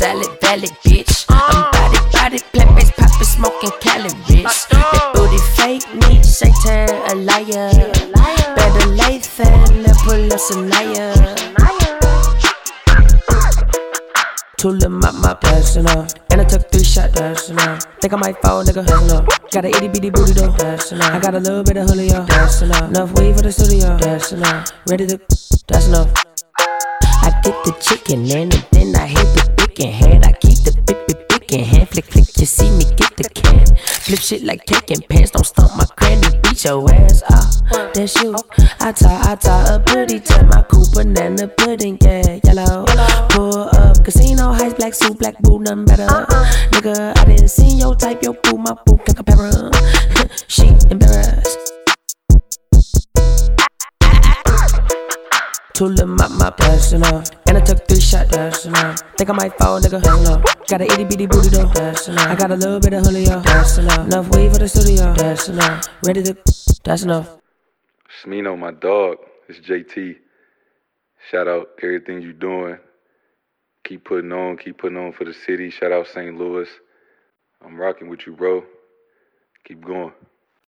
salad valley, bitch. I'm body, plant-based, poppin', smoking calories. That booty fake me, Satan a liar. Better late than pull up Sanaya. Tool in my that's enough. And I took 3 shots, that's enough. Think I might fall, nigga, that's enough. Got a itty bitty booty though, that's enough. I got a little bit of Julio, that's enough. Enough weed for the studio, that's enough. Ready to, that's enough. I get the chicken and then I hit the bacon head. I keep the big in hand. Flick, you see me get the can. Flip shit like cake and pants. Don't stump my granny, beat your ass. That's you. I tie a booty to my cool banana pudding, yeah, yellow. Pull up, casino heist, black suit, black boo, nothing better. Nigga, I didn't see your type, your boo, my boo, can compare. She embarrassed. Tool in my that's enough. And I took 3 shots, that's enough. Think I might fall, nigga, that's enough. Got a itty bitty booty though, that's enough. I got a little bit of Julio, that's enough. Enough weed for the studio, that's enough. Ready to, that's enough. Smino, my dog, it's JT. Shout out everything you doing. Keep putting on for the city. Shout out St. Louis. I'm rocking with you, bro. Keep going.